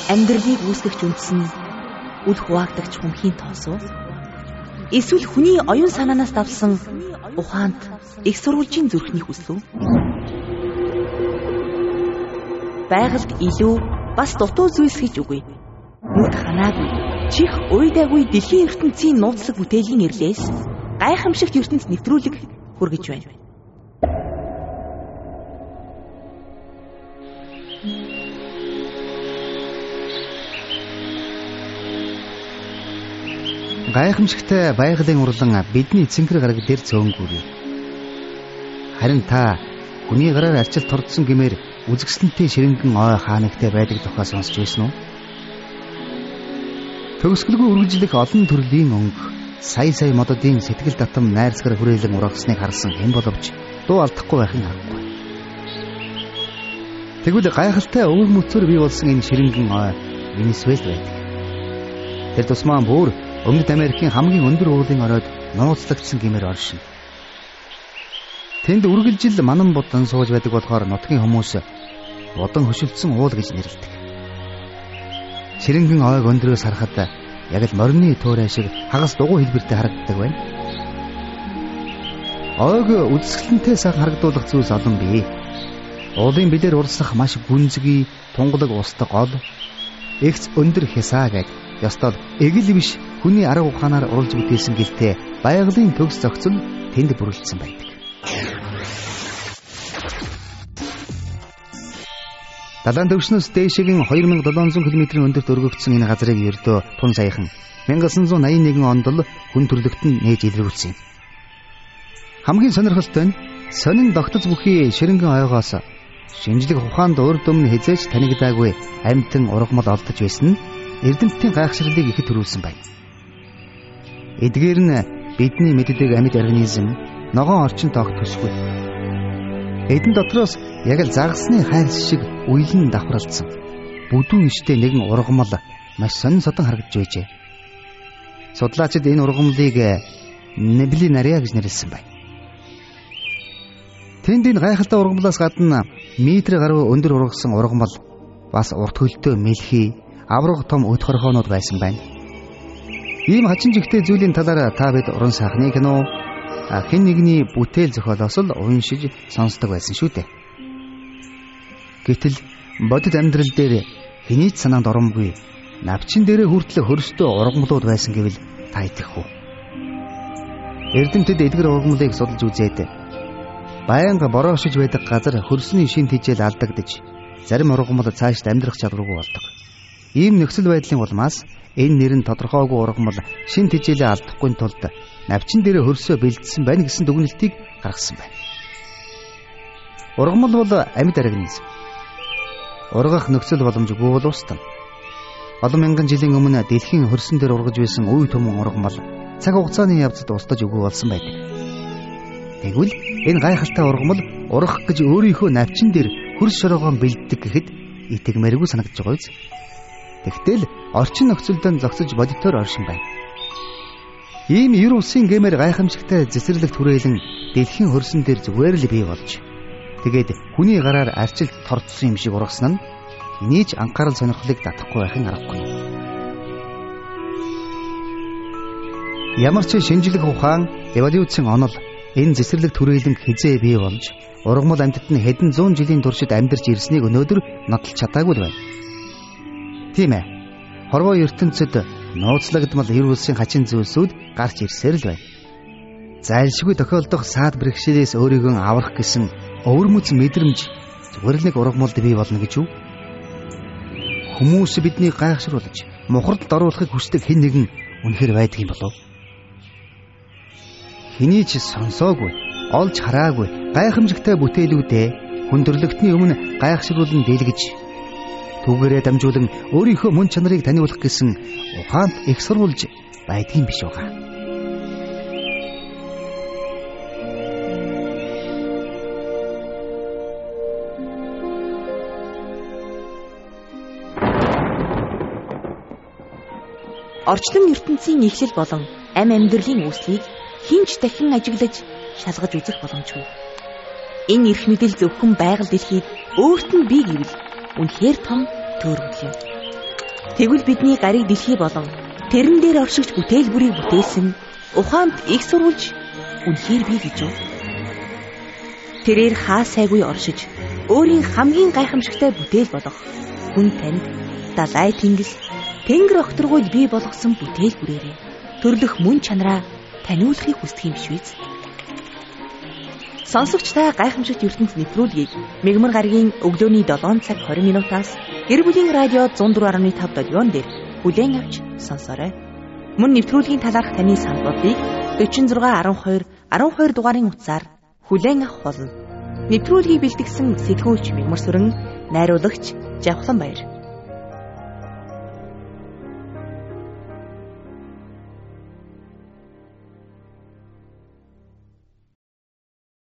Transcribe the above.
амьдралыг үүсгэгч үндсэн үл хуваагдагч хүмхийн тоосоо эсвэл хүний оюун санаанаас давсан ухаанд их сурвалжийн зүрхний хүслүү байгальд илүү бас дутуу зүйлс гэж үгүй. Нүд ханаагүй чих уйдаагүй дэлхийн ертөнцийн нууцлаг бүтээлийн ирлээс гайхамшигт ертөнц нэвтрүүлэг хүргэж байна. Гайхамшигтай байгалийн урлан бидний цэнхэр гараг дээр цөөнгүүрээ. Харин та хүний гараар арчил тордсон гэмээр үзэгсэлэнтэй ширэнгэн ой хаанагтай байдаг тухай сонсч байсан уу? Төгсгөлгүй үргэлжлэх олон төрлийн өнгө, сая мододын сэтгэл татам найрсгар хүрээлэн ургасныг харсан хэн боловч дуу алдахгүй байхын аргагүй. Тэгвэл гайхалтай өвөг мөцөөр бий болсон энэ ширэнгэн ой Венесуэлд байдаг. Тэр тусмаа бүр Өмнөд Америкийн хамгийн өндөр уулын оройд нууцлагдсан гэмээр оршино. Тэнд үргэлжил манан будан сууж байдаг болохоор нутгийн хүмүүс удан хөшөлдсөн уул гэж нэрлэдэг. Ширэнгэн ойг өндрөөс харахад яг л морины туурай шиг хагас дугуй хэлбэртэй харагддаг байна. Ойг үзэсгэлэнтэй сайхан харагдуулах зүйлс олон бий. Уулын билээр урсах маш гүнзгий, тунгалаг устдаг гол, эгц өндөр хясаа гэдэг ёстол эгэл биш хүний арга ухаанаар уралж бүтээсэн гэлтэй байгалийн төгс зохицол тэнд бүрэлдсэн байдаг. Далайн төвшнөөс дээшгийн 2700 км-ийн өндөрт өргөгдсөн энэ газрыг ердөө тун саяхан 1981 онд л хүн төрлөختөнд нээж илрүүлсэн юм. Хамгийн сонирхолтой нь сонин тогтоц бүхий ширэнгэн ойгоос шинжлэх ухаанд урд өмнө хязгаарч танигдаагүй амьтан ургамал олдож байсан нь эрдэмтдийн гайхширлыг ихэд төрүүлсэн байна. Эдгээр нь бидний мэддэг амьд организм ногоон орчинтой огт төсгүй. Эдэн дотроос яг л загасны хайрс шиг уйлан давхралцсан бүдүүн иштэй нэгэн ургамал маш сонин содон харагдж байжээ. Судлаачид энэ ургамлыг Неблинария гэж нэрлэсэн байна. Тэнд энэ гайхалтай ургамлаас гадна метр гаруй өндөр ургасан ургамал бас урт хөлтэй мэлхий авраг том өд хорхоонууд байсан байна. Ийм хачин жигтэй зүйлийн талаар та бид уран сайхны кино хэн нэгний бүтээл зохиолоос л уншиж сонсдог байсан шүү дээ. Гэтэл бодит амьдрал дээр хэний ч санаанд оромгүй навчин дээрээ хүртэл хөрстөө ургамлууд байсан гэвэл та итгэх үү? Эрдэмтэд эдгээр ургамлыг судалж үзээд байнга бороошиж байдаг газар хөрсний шин тэжээл алдагдаж зарим ургамал цаашд амьдрах чадваргүй болдог. Ийм нөхцөл байдлын улмаас энэ нэр нь тодорхойгүй ургамал шин тэжээлээ алдахгүй тулд навчин дээр хөрсөө бэлдсэн байна гэсэн дүгнэлтийг гаргасан байна. Ургамал бол амьд организм. Ургах нөхцөл боломжгүй бол устна. Олон мянган жилийн өмнө дэлхийн хөрсөн дээр ургаж байсан үе төмөн ургамал цаг хугацааны явцад устдаж үгүй болсон байдаг. Тэгвэл энэ гайхалтай ургамал ургах гэж өөрийнхөө навчин дээр хөрс шорогоон бэлддэг гэхэд итгмээргүй санагдаж байгаа биз? Тэгтэл орчин нөхцөлдөө зогсож бодитоор оршин байна. Ийм ер улсын гэмээр гайхамшигтай цэцэрлэгт хүрээлэн дэлхийн хөрсөн дээр зүгээр л бий болж тэгээд хүний гараар арчилт тордсон юм шиг ургасан нь нээж анхаарал сонирхлыг татахгүй байхын аргагүй. Ямар ч шинжлэх ухаан, эволюцийн онол энэ цэцэрлэгт хүрээлэн хизээ бий болж ургамал амьтад нь хэдэн зуун жилийн туршид амьдарч ирснийг өнөөдөр нотолж чадаагүй л байна. Тийм ээ. Хорвоо ертөнцид нууцлагдмал ер улсын хачин зүйлсүүд гарч ирсээр л байна. Зайлшгүй тохиолдох саад бэрхшээлээс өөрийгөө аврах гэсэн өвөрмөц мэдрэмж зүгээр л нэг ургамалд бий болно гэж юу? Хүмүүс биднийг гайхшруулж, мухардд оруулахыг хүсдэг хэн нэгэн үнэхээр байдаг юм болов? Хэний ч сонсоогүй, олж хараагүй гайхамшигтай бүтээлүүдээ хүн төрлөختний өмнө гайхшруулан дэлгэж түүгээрээ дамжуулан өөрийнхөө мөн чанарыг таниулах гэсэн ухаанд их сурвалж байдгийн биш байгаа. Орчлон ертөнцийн эхлэл болон амь амьдралын үүслийг хинч дахин ажиглаж шалгаж үзэх боломжгүй. Энэ эрх мэдэл зөвхөн байгаль дэлхийд өөрт нь бий гэвэл үнэхээр том төөрөмөл юм. Тэгвэл бидний гарыг дэлхий болон тэрэн дээр оршигч бүтээлбэрийг бүтээсэн ухаант их сурвалж үнэхээр бий гэж юу? Тэрээр хаа сайгүй оршиж өөрийн хамгийн гайхамшигтай бүтээл болох хүн танд далай тэнгис тэнгэр огторгуйд бий болгосон бүтээлбэрээрээ төрлөх мөн чанараа таниулахыг хүсдэг юм биш үү? Сонсогч та гайхамшигт ертөнц нэвтрүүлгийг Мегмар гарагийн өглөөний 7 цаг 20 минутаас гэр бүлийн радио 104.5 долгион дээр бүлээн авч сонсоорой. Мөн нэвтрүүлгийн талаарх таны санал бодлыг 46 12 дугаарын утсаар хүлээн авах болно. Нэвтрүүлгийг бэлтгэсэн сэтгүүлч Мегмар Сүрэн, найруулагч Жавхлан Баяр.